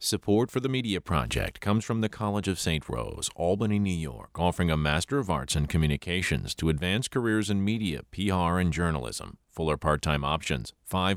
Support for the Media Project comes from the College of St. Rose, Albany, New York, offering a Master of Arts in Communications to advance careers in media, PR, and journalism. Full or part-time options,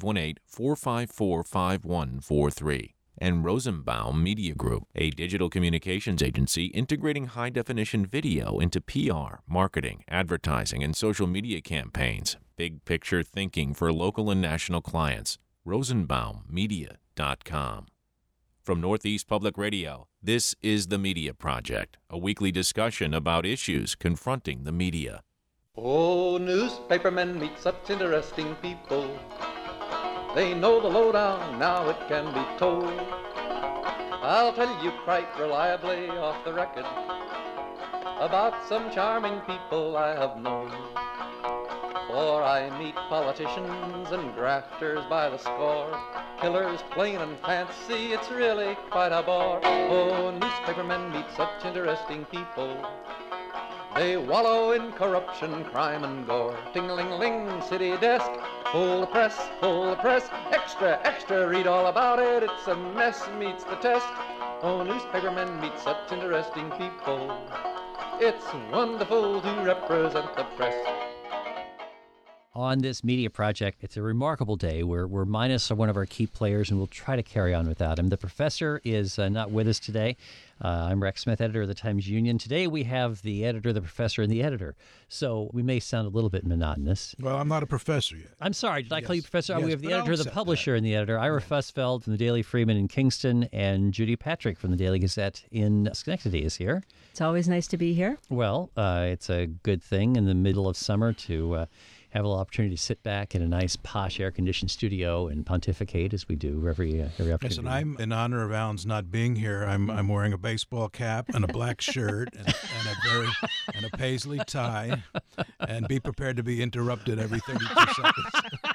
518-454-5143. And Rosenbaum Media Group, a digital communications agency integrating high-definition video into PR, marketing, advertising, and social media campaigns. Big picture thinking for local and national clients. RosenbaumMedia.com. From Northeast Public Radio, this is The Media Project, a weekly discussion about issues confronting the media. Oh, newspapermen meet such interesting people. They know the lowdown, now it can be told. I'll tell you quite reliably off the record about some charming people I have known. For I meet politicians and grafters by the score, killers plain and fancy, it's really quite a bore. Oh, newspapermen meet such interesting people. They wallow in corruption, crime and gore. Ting-a-ling-ling, city desk, full of press, extra, extra, read all about it, it's a mess, meets the test. Oh, newspapermen meet such interesting people. It's wonderful to represent the press. On this media project, it's a remarkable day. We're minus one of our key players, and we'll try to carry on without him. The professor is not with us today. I'm Rex Smith, editor of the Times-Union. Today we have the editor, the professor, and the editor. So we may sound a little bit monotonous. Well, I'm not a professor yet. I'm sorry. Did I call you professor? Yes, We have the but editor, I'll the accept publisher, that. and the editor. Ira Fussfeld from the Daily Freeman in Kingston, and Judy Patrick from the Daily Gazette in Schenectady is here. It's always nice to be here. Well, it's a good thing in the middle of summer to have a little opportunity to sit back in a nice, posh, air-conditioned studio and pontificate as we do every opportunity. Yes, and I'm in honor of Alan's not being here. I'm wearing a baseball cap and a black shirt and a paisley tie, and be prepared to be interrupted every 32 seconds.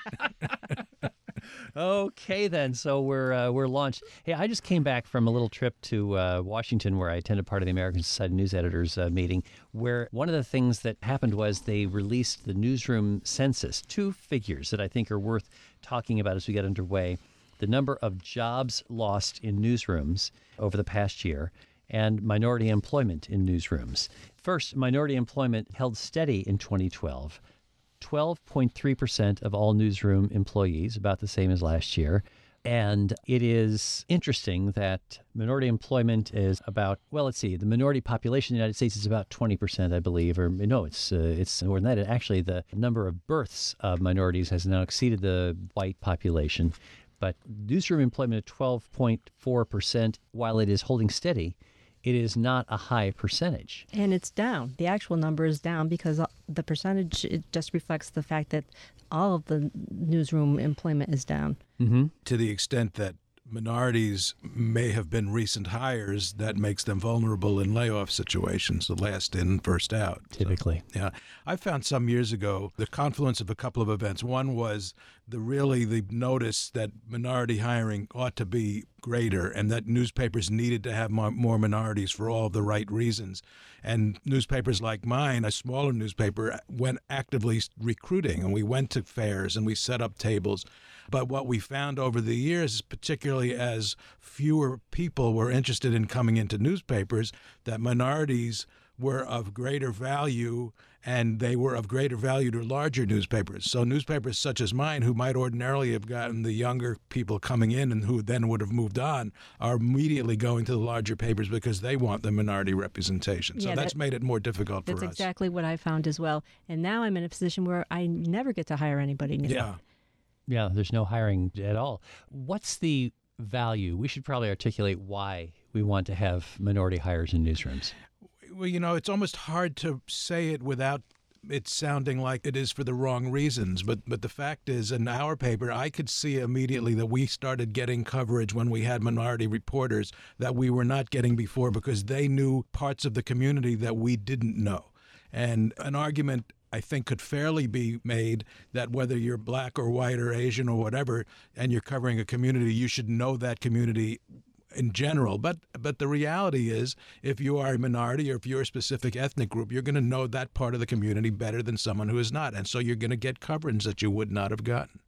Okay, then. So we're launched. Hey, I just came back from a little trip to Washington, where I attended part of the American Society of News Editors meeting, where one of the things that happened was they released the newsroom census, two figures that I think are worth talking about as we get underway: the number of jobs lost in newsrooms over the past year, and minority employment in newsrooms. First, minority employment held steady in 2012. 12.3% of all newsroom employees, about the same as last year. And it is interesting that minority employment is about, well, let's see, the minority population in the United States is about 20%, I believe, or no, it's more than that. Actually, the number of births of minorities has now exceeded the white population. But newsroom employment at 12.4%, while it is holding steady, it is not a high percentage. And it's down. The actual number is down because the percentage, it just reflects the fact that all of the newsroom employment is down. Mm-hmm. To the extent that minorities may have been recent hires, that makes them vulnerable in layoff situations, the last in, first out. Typically. So, yeah. I found some years ago the confluence of a couple of events. One was the notice that minority hiring ought to be greater and that newspapers needed to have more minorities for all of the right reasons. And newspapers like mine, a smaller newspaper, went actively recruiting, and we went to fairs and we set up tables. But what we found over the years, particularly as fewer people were interested in coming into newspapers, that minorities were of greater value, and they were of greater value to larger newspapers. So newspapers such as mine, who might ordinarily have gotten the younger people coming in and who then would have moved on, are immediately going to the larger papers because they want the minority representation. So that's made it more difficult for us. That's exactly what I found as well. And now I'm in a position where I never get to hire anybody new. Yeah. Yeah, there's no hiring at all. What's the value? We should probably articulate why we want to have minority hires in newsrooms. Well, it's almost hard to say it without it sounding like it is for the wrong reasons. But the fact is, in our paper, I could see immediately that we started getting coverage when we had minority reporters that we were not getting before because they knew parts of the community that we didn't know. And an argument, I think, could fairly be made that whether you're black or white or Asian or whatever, and you're covering a community, you should know that community in general. But the reality is, if you are a minority or if you're a specific ethnic group, you're going to know that part of the community better than someone who is not. And so you're going to get coverage that you would not have gotten.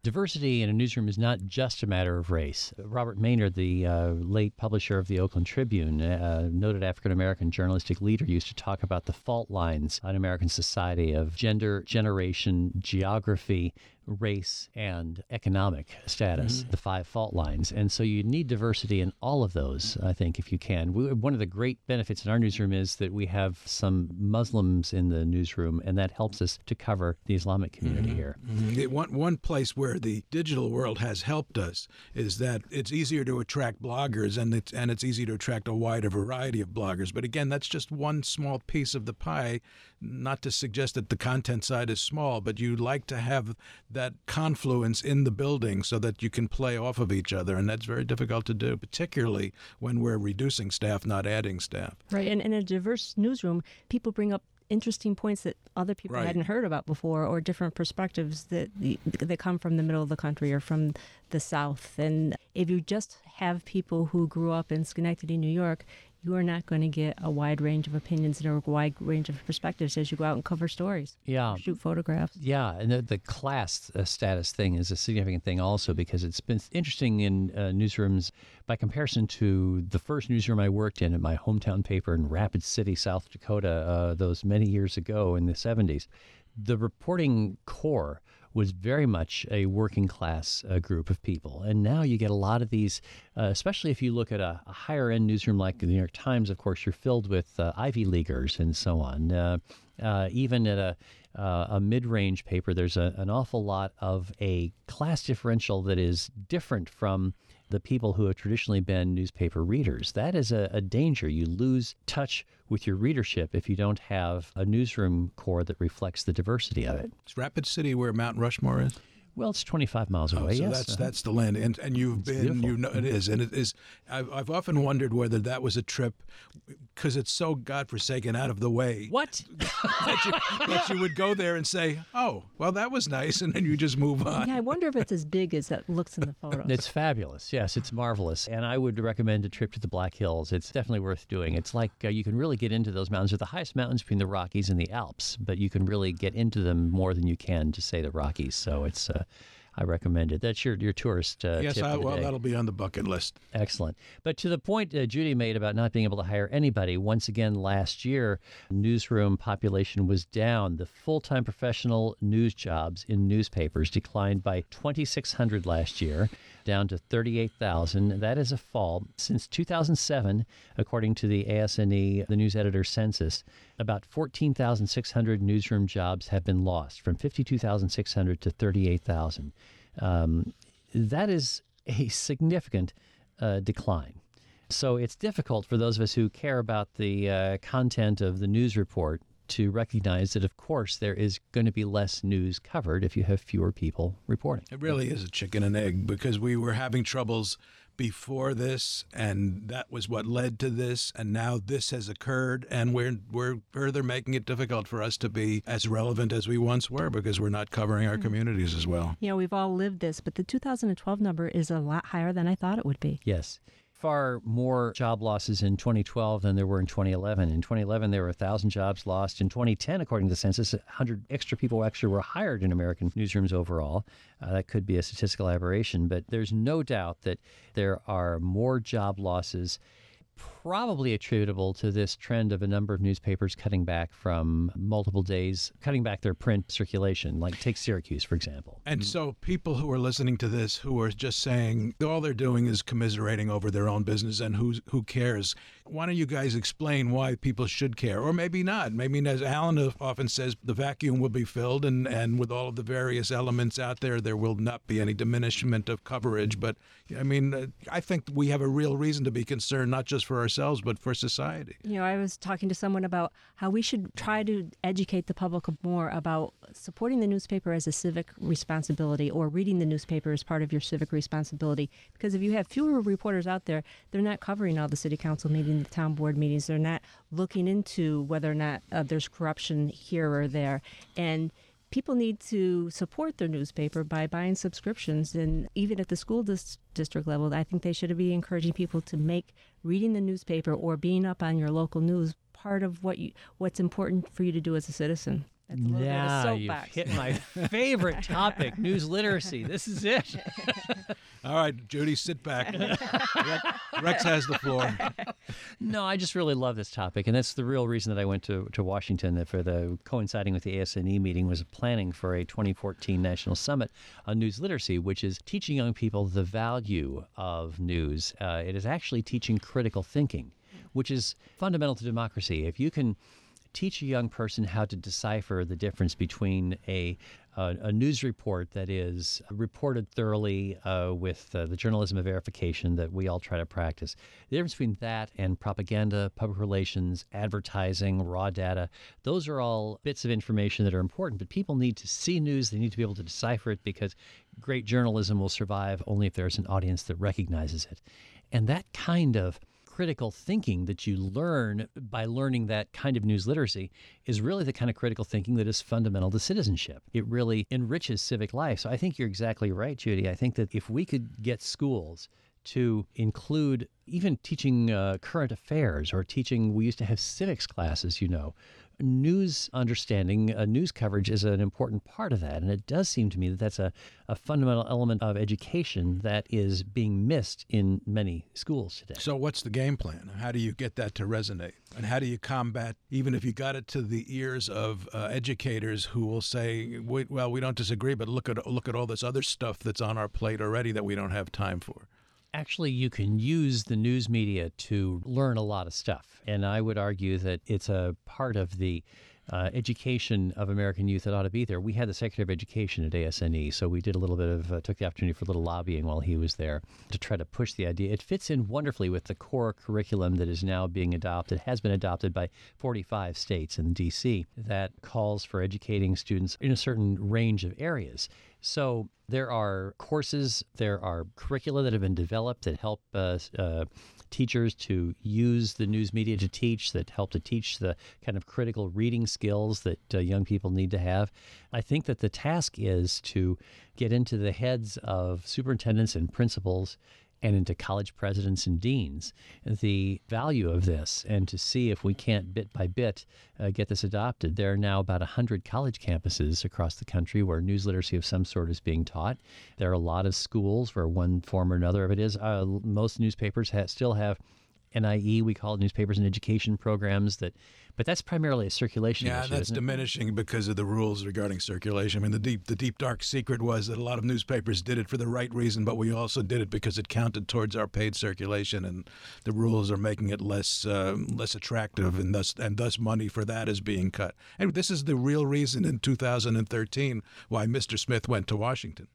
diversity in a newsroom is not just a matter of race. Robert Maynard, the late publisher of the Oakland Tribune, noted African-American journalistic leader, used to talk about the fault lines on American society of gender, generation, geography, race, and economic status, the 5 fault lines. And so you need diversity in all of those, I think, if you can. One of the great benefits in our newsroom is that we have some Muslims in the newsroom, and that helps us to cover the Islamic community here. One place where the digital world has helped us is that it's easier to attract bloggers, and it's easy to attract a wider variety of bloggers. But again, that's just one small piece of the pie. Not to suggest that the content side is small, but you like to have that confluence in the building so that you can play off of each other, and that's very difficult to do, particularly when we're reducing staff, not adding staff. Right, and in a diverse newsroom, people bring up interesting points that other people hadn't heard about before, or different perspectives that come from the middle of the country or from the South. And if you just have people who grew up in Schenectady, New York, you are not going to get a wide range of opinions and a wide range of perspectives as you go out and cover stories. Yeah. Shoot photographs. Yeah, and the class status thing is a significant thing also, because it's been interesting in newsrooms by comparison to the first newsroom I worked in at my hometown paper in Rapid City, South Dakota, those many years ago in the 70s. The reporting corps was very much a working class group of people. And now you get a lot of these, especially if you look at a higher end newsroom like the New York Times, of course, you're filled with Ivy Leaguers and so on. Even at a mid-range paper, there's an awful lot of a class differential that is different from the people who have traditionally been newspaper readers. That is a danger. You lose touch with your readership if you don't have a newsroom core that reflects the diversity of it. Is Rapid City where Mount Rushmore is? Well, it's 25 miles away, so yes. that's the land, and you've been, beautiful. you know, it is, and it is. I've often wondered whether that was a trip, because it's so godforsaken out of the way. What? that you would go there and say, "Oh, well, that was nice," and then you just move on. Yeah, I wonder if it's as big as it looks in the photos. It's fabulous. Yes, it's marvelous. And I would recommend a trip to the Black Hills. It's definitely worth doing. It's like you can really get into those mountains. They're the highest mountains between the Rockies and the Alps, but you can really get into them more than you can to, say, the Rockies. So it's... I recommend it. That's your tourist tip Yes, for the day. that'll be on the bucket list. Excellent. But to the point Judy made about not being able to hire anybody, once again last year, newsroom population was down. The full-time professional news jobs in newspapers declined by 2,600 last year, down to 38,000. That is a fall. Since 2007, according to the ASNE, the news editor census, about 14,600 newsroom jobs have been lost, from 52,600 to 38,000. That is a significant decline. So it's difficult for those of us who care about the content of the news report to recognize that, of course, there is going to be less news covered if you have fewer people reporting. It really is a chicken and egg, because we were having troubles before this, and that was what led to this, and now this has occurred, and we're further making it difficult for us to be as relevant as we once were, because we're not covering our communities as well. You know, we've all lived this, but the 2012 number is a lot higher than I thought it would be. Yes. Far more job losses in 2012 than there were in 2011. In 2011, there were 1,000 jobs lost. In 2010, according to the census, 100 extra people actually were hired in American newsrooms overall. That could be a statistical aberration, but there's no doubt that there are more job losses, probably attributable to this trend of a number of newspapers cutting back from multiple days, cutting back their print circulation, like take Syracuse, for example. And so people who are listening to this, who are just saying all they're doing is commiserating over their own business and who cares, why don't you guys explain why people should care? Or maybe not. Maybe, as Alan often says, the vacuum will be filled, and with all of the various elements out there, there will not be any diminishment of coverage. But, I mean, I think we have a real reason to be concerned, not just for ourselves, but for society. You know, I was talking to someone about how we should try to educate the public more about supporting the newspaper as a civic responsibility, or reading the newspaper as part of your civic responsibility. Because if you have fewer reporters out there, they're not covering all the city council meetings, the town board meetings. They're not looking into whether or not there's corruption here or there. And people need to support their newspaper by buying subscriptions. And even at the school district level, I think they should be encouraging people to make reading the newspaper or being up on your local news part of what's important for you to do as a citizen. That's a little bit of a Now you've soapbox. hit my favorite topic, news literacy. This is it. All right, Judy, sit back. Rex has the floor. No, I just really love this topic, and that's the real reason that I went to Washington for the coinciding with the ASNE meeting was planning for a 2014 National Summit on News Literacy, which is teaching young people the value of news. It is actually teaching critical thinking, which is fundamental to democracy. If you can teach a young person how to decipher the difference between a news report that is reported thoroughly with the journalism of verification that we all try to practice. The difference between that and propaganda, public relations, advertising, raw data, those are all bits of information that are important, but people need to see news. They need to be able to decipher it because great journalism will survive only if there's an audience that recognizes it. And that kind of critical thinking that you learn by learning that kind of news literacy is really the kind of critical thinking that is fundamental to citizenship. It really enriches civic life. So I think you're exactly right, Judy. I think that if we could get schools to include even teaching current affairs or teaching, we used to have civics classes, news understanding, news coverage is an important part of that. And it does seem to me that that's a fundamental element of education that is being missed in many schools today. So what's the game plan? How do you get that to resonate? And how do you combat, even if you got it to the ears of educators who will say, we don't disagree, but look at all this other stuff that's on our plate already that we don't have time for? Actually, you can use the news media to learn a lot of stuff. And I would argue that it's a part of the education of American youth that ought to be there. We had the Secretary of Education at ASNE, so we did a little bit of, took the opportunity for a little lobbying while he was there to try to push the idea. It fits in wonderfully with the core curriculum that is now being adopted, has been adopted by 45 states in D.C. that calls for educating students in a certain range of areas. So there are courses, there are curricula that have been developed that help teachers to use the news media to teach, that help to teach the kind of critical reading skills that young people need to have. I think that the task is to get into the heads of superintendents and principals and into college presidents and deans the value of this, and to see if we can't bit by bit get this adopted. There are now about 100 college campuses across the country where news literacy of some sort is being taught. There are a lot of schools where one form or another of it is. Most newspapers still have NIE, we call it newspapers and education programs, but that's primarily a circulation issue. Yeah, that's diminishing because of the rules regarding circulation. I mean, the deep dark secret was that a lot of newspapers did it for the right reason, but we also did it because it counted towards our paid circulation, and the rules are making it less attractive, and thus money for that is being cut. And this is the real reason in 2013 why Mr. Smith went to Washington.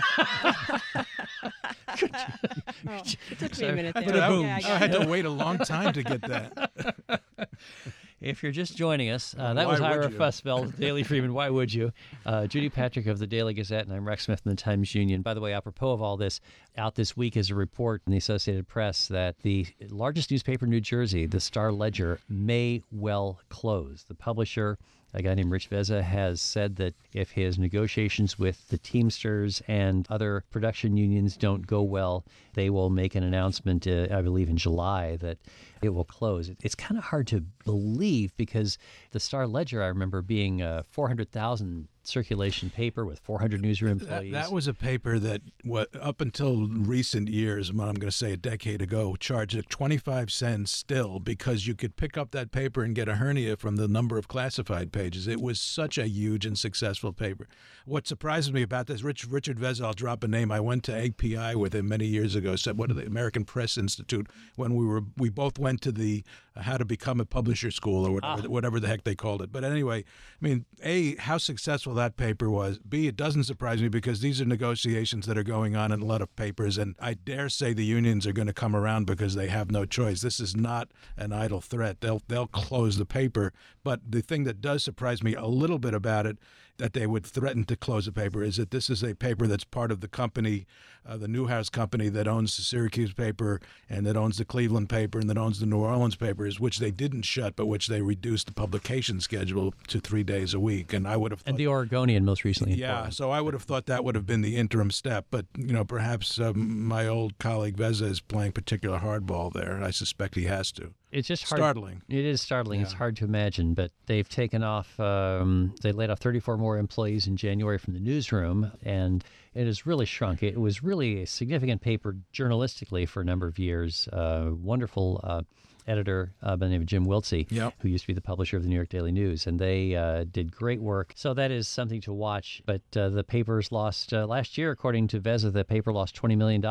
It took me a minute there. I had to wait a long time to get that. If you're just joining us, that was Ira Fussfeld, Daily Freeman. Why would you? Judy Patrick of the Daily Gazette, and I'm Rex Smith from the Times-Union. By the way, apropos of all this, out this week is a report in the Associated Press that the largest newspaper in New Jersey, the Star-Ledger, may well close. The publisher, a guy named Rich Veza, has said that if his negotiations with the Teamsters and other production unions don't go well, they will make an announcement, I believe in July, that it will close. It's kind of hard to believe because the Star-Ledger, I remember, being a 400,000 circulation paper with 400 newsroom employees. That was a paper that, up until recent years, I'm going to say a decade ago, charged 25 cents still because you could pick up that paper and get a hernia from the number of classified pages. It was such a huge and successful paper. What surprises me about this, Richard Veza, I'll drop a name. I went to API with him many years ago, the American Press Institute, when we both went to the How to Become a Publisher School or whatever the heck they called it. But anyway, I mean, A, how successful that paper was. B, it doesn't surprise me because these are negotiations that are going on in a lot of papers, and I dare say the unions are going to come around because they have no choice. This is not an idle threat. They'll close the paper. But the thing that does surprise me a little bit about it, that they would threaten to close a paper, is that this is a paper that's part of the company, the Newhouse company that owns the Syracuse paper and that owns the Cleveland paper and that owns the New Orleans papers, which they didn't shut, but which they reduced the publication schedule to 3 days a week. And I would have thought, and the Oregonian most recently. Yeah, so I would have thought that would have been the interim step. But, perhaps my old colleague Veza is playing particular hardball there. I suspect he has to. It's just hard. Startling. It is startling. Yeah. It's hard to imagine, but they've taken off, they laid off 34 more employees in January from the newsroom, and it has really shrunk. It was really a significant paper journalistically for a number of years. Wonderful editor by the name of Jim Wiltsey, Yep. who used to be the publisher of the New York Daily News, and they did great work. So that is something to watch. But the paper's lost, last year, according to Veza, the paper lost $20 million.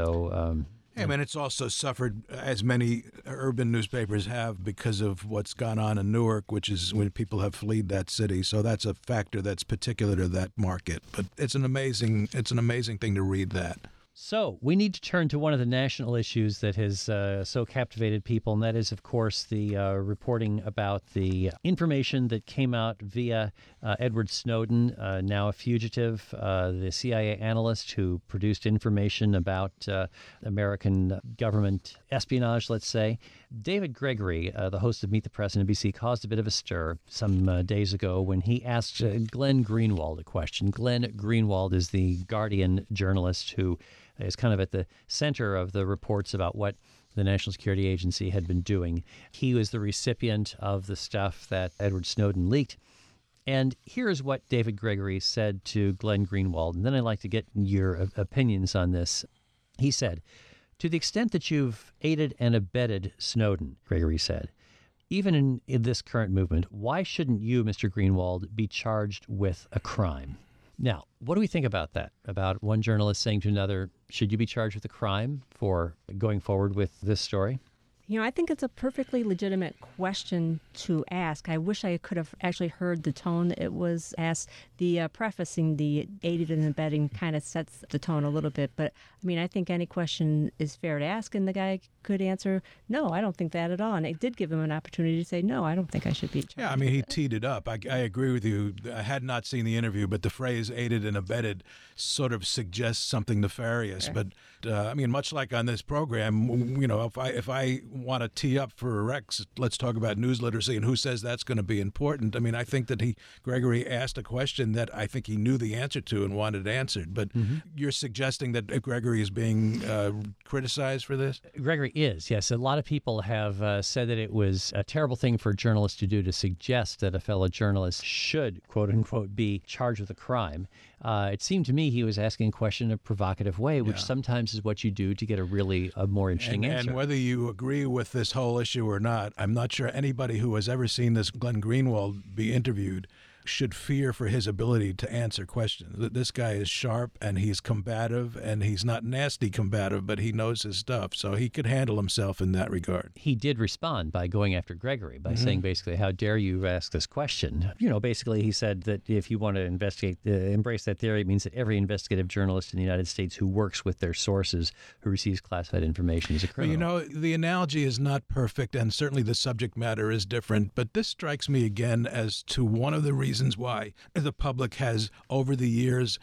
So I mean, it's also suffered, as many urban newspapers have, because of what's gone on in Newark, which is when people have fled that city. So that's a factor that's particular to that market. But it's an amazing thing to read that. So we need to turn to one of the national issues that has so captivated people, and that is, of course, the reporting about the information that came out via Edward Snowden, now a fugitive, the CIA analyst who produced information about American government espionage, let's say. David Gregory, the host of Meet the Press on NBC, caused a bit of a stir some days ago when he asked Glenn Greenwald a question. Glenn Greenwald is the Guardian journalist who is kind of at the center of the reports about what the National Security Agency had been doing. He was the recipient of the stuff that Edward Snowden leaked. And here's what David Gregory said to Glenn Greenwald, and then I'd like to get your opinions on this. He said, "To the extent that you've aided and abetted Snowden," Gregory said, "even in this current movement, why shouldn't you, Mr. Greenwald, be charged with a crime?" Now, what do we think about that? About one journalist saying to another, should you be charged with a crime for going forward with this story? I think it's a perfectly legitimate question to ask. I wish I could have actually heard the tone it was asked. The prefacing, the aided and abetting, kind of sets the tone a little bit. But, I think any question is fair to ask, and the guy could answer, no, I don't think that at all. And it did give him an opportunity to say, no, I don't think I should be charged. Yeah, he teed it up. I agree with you. I had not seen the interview, but the phrase aided and abetted sort of suggests something nefarious. Sure. But, much like on this program, if I want to tee up for Rex, let's talk about news literacy and who says that's going to be important. I think that Gregory asked a question that I think he knew the answer to and wanted answered. But you're suggesting that Gregory is being criticized for this? Gregory is, yes. A lot of people have said that it was a terrible thing for a journalist to do, to suggest that a fellow journalist should, quote unquote, be charged with a crime. It seemed to me he was asking a question in a provocative way, which sometimes is what you do to get a more interesting answer. And whether you agree with this whole issue or not, I'm not sure anybody who has ever seen this Glenn Greenwald be interviewed should fear for his ability to answer questions. This guy is sharp and he's combative, and he's not nasty combative, but he knows his stuff. So he could handle himself in that regard. He did respond by going after Gregory, by saying basically, how dare you ask this question? Basically he said that if you want to embrace that theory, it means that every investigative journalist in the United States who works with their sources, who receives classified information, is a criminal. The analogy is not perfect, and certainly the subject matter is different, but this strikes me again as to one of the reasons why the public has, over the years,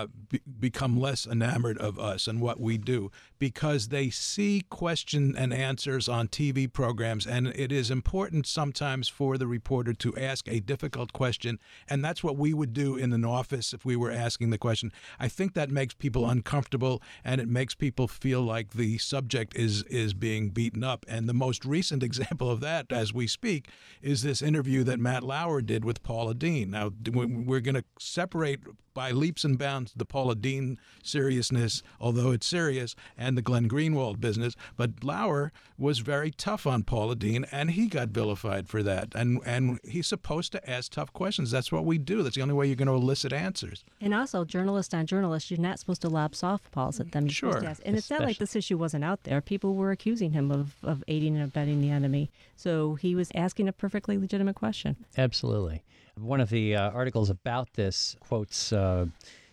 become less enamored of us and what we do, because they see question and answers on TV programs, and it is important sometimes for the reporter to ask a difficult question, and that's what we would do in an office if we were asking the question. I think that makes people uncomfortable, and it makes people feel like the subject is being beaten up. And the most recent example of that, as we speak, is this interview that Matt Lauer did with Paula Deen. Now, we're going to separate by leaps and bounds the Paula Deen seriousness, although it's serious, and the Glenn Greenwald business. But Lauer was very tough on Paula Deen, and he got vilified for that. And he's supposed to ask tough questions. That's what we do. That's the only way you're going to elicit answers. And also, journalist on journalist, you're not supposed to lob softballs at them. You're supposed to ask. And it's not like this issue wasn't out there. People were accusing him of aiding and abetting the enemy. So he was asking a perfectly legitimate question. Absolutely. One of the articles about this quotes Lord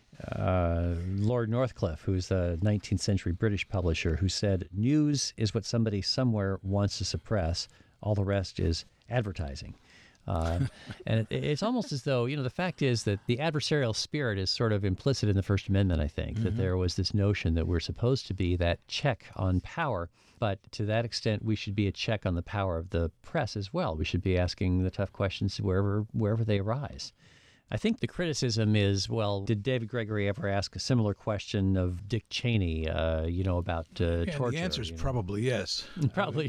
Northcliffe, who's a 19th century British publisher, who said, "News is what somebody somewhere wants to suppress. All the rest is advertising." And it's almost as though, the fact is that the adversarial spirit is sort of implicit in the First Amendment, I think, that there was this notion that we're supposed to be that check on power. But to that extent, we should be a check on the power of the press as well. We should be asking the tough questions wherever they arise. I think the criticism is, well, did David Gregory ever ask a similar question of Dick Cheney, about torture? The answer is probably yes. Probably,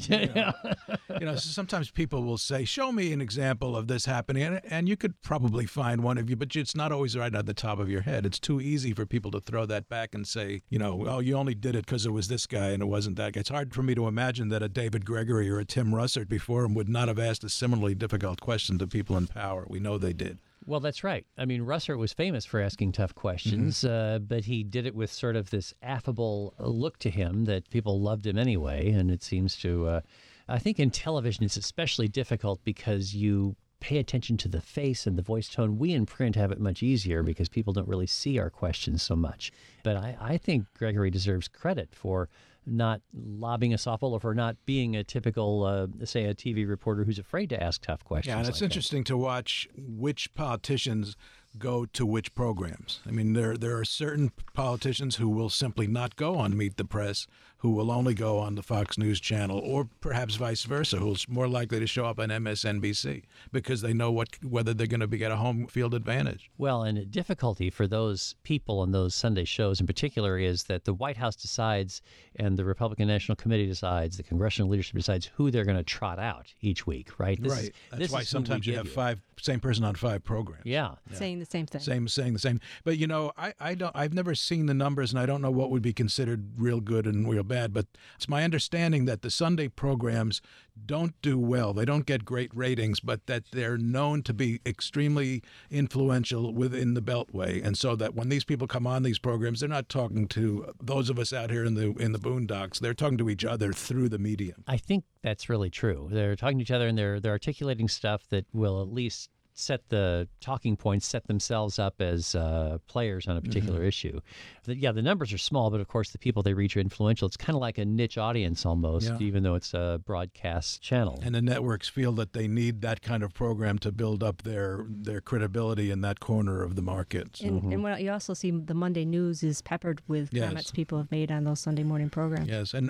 Sometimes people will say, show me an example of this happening, and you could probably find one of you, but it's not always right at the top of your head. It's too easy for people to throw that back and say, well, you only did it because it was this guy and it wasn't that guy. It's hard for me to imagine that a David Gregory or a Tim Russert before him would not have asked a similarly difficult question to people in power. We know they did. Well, that's right. I mean, Russert was famous for asking tough questions, but he did it with sort of this affable look to him that people loved him anyway. And it seems to, I think in television, it's especially difficult because you pay attention to the face and the voice tone. We in print have it much easier because people don't really see our questions so much. But I think Gregory deserves credit for not lobbing a softball or for not being a typical, say, a TV reporter who's afraid to ask tough questions. Yeah, and it's interesting to watch which politicians go to which programs. I mean, there are certain politicians who will simply not go on Meet the Press, who will only go on the Fox News channel, or perhaps vice versa, who's more likely to show up on MSNBC because they know whether they're going to get a home field advantage. Well, and a difficulty for those people on those Sunday shows in particular is that the White House decides and the Republican National Committee decides, the congressional leadership decides who they're going to trot out each week, right? That's why sometimes you have same person on 5 programs. Yeah. Saying the same thing. Saying the same. But I've never seen the numbers, and I don't know what would be considered real good and real bad. But it's my understanding that the Sunday programs don't do well. They don't get great ratings, but that they're known to be extremely influential within the Beltway, and so that when these people come on these programs, they're not talking to those of us out here in the boondocks. They're talking to each other through the medium. I think that's really true. They're talking to each other and they're articulating stuff that will at least set the talking points, set themselves up as players on a particular issue. The numbers are small, but of course the people they reach are influential. It's kind of like a niche audience almost, even though it's a broadcast channel. And the networks feel that they need that kind of program to build up their credibility in that corner of the market. So. And what you also see, the Monday news is peppered with comments people have made on those Sunday morning programs. Yes, and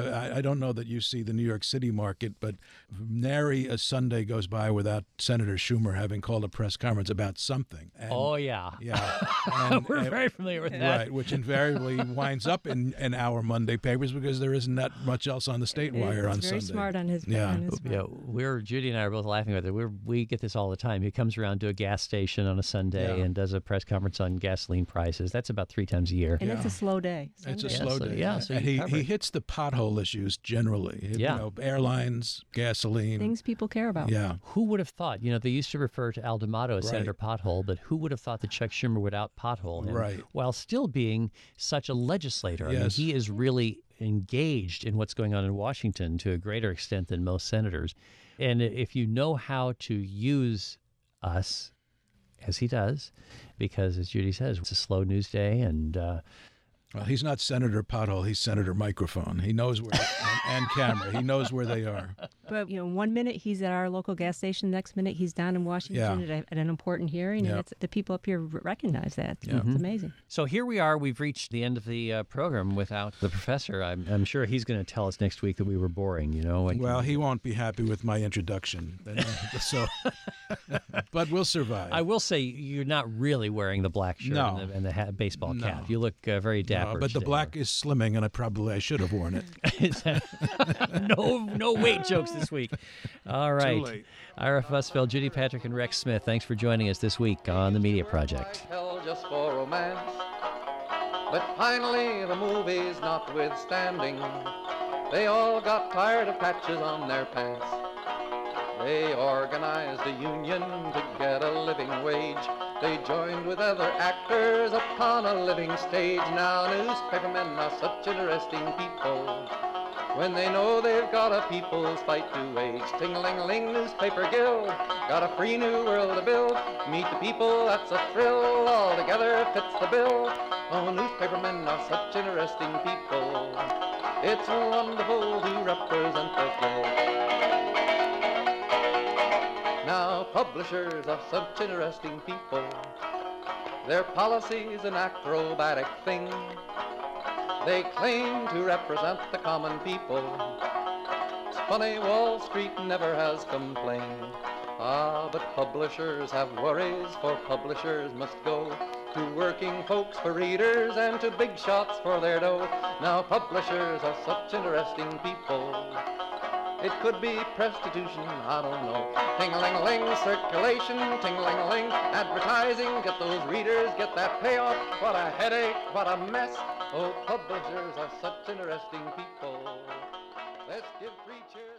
I don't know that you see the New York City market, but nary a Sunday goes by without Senator Schumer having called a press conference about something. And, yeah. And, we're very familiar with that. Right, which invariably winds up in our Monday papers because there isn't that much else on the state wire on Sunday. Very smart on his part. Judy and I are both laughing about it. We get this all the time. He comes around to a gas station on a Sunday and does a press conference on gasoline prices. That's about 3 times a year. And it's a slow day. It's a slow day. So and he hits the pothole issues generally. Airlines, gasoline. Things people care about. Yeah. Who would have thought? They used to refer to Al D'Amato as Senator Pothole, but who would have thought that Chuck Schumer would out pothole him while still being such a legislator? Yes. I mean, he is really engaged in what's going on in Washington to a greater extent than most senators. And if you know how to use us, as he does, because as Judy says, it's a slow news day and... well, he's not Senator Pothole. He's Senator Microphone. He knows where, and camera. He knows where they are. But, 1 minute he's at our local gas station, next minute he's down in Washington at an important hearing. And the people up here recognize that. It's amazing. So here we are. We've reached the end of the program without the professor. I'm sure he's going to tell us next week that we were boring, Well, he won't be happy with my introduction. But we'll survive. I will say you're not really wearing the black shirt and the baseball cap. You look very dapper. But the black is slimming, and I should have worn it. No weight jokes this week. All right. Too late. Ira Fussfeld, Judy Patrick, and Rex Smith, thanks for joining us this week on The Media Project. Hell just for romance. But finally, the movies notwithstanding, they all got tired of patches on their pants. They organized a union to get a living wage. They joined with other actors upon a living stage. Now newspapermen are such interesting people. When they know they've got a people's fight to wage. Ting-a-ling-a-ling, newspaper guild, got a free new world to build. Meet the people, that's a thrill, all together fits the bill. Oh, newspapermen are such interesting people. It's wonderful to represent the guild. Now, publishers are such interesting people. Their policy's an acrobatic thing. They claim to represent the common people. It's funny, Wall Street never has complained. Ah, but publishers have worries, for publishers must go to working folks for readers and to big shots for their dough. Now publishers are such interesting people. It could be prostitution, I don't know. Ting-a-ling-a-ling, circulation, ting-a-ling-a-ling, advertising, get those readers, get that payoff. What a headache, what a mess. Oh, publishers are such interesting people. Let's give 3 cheers.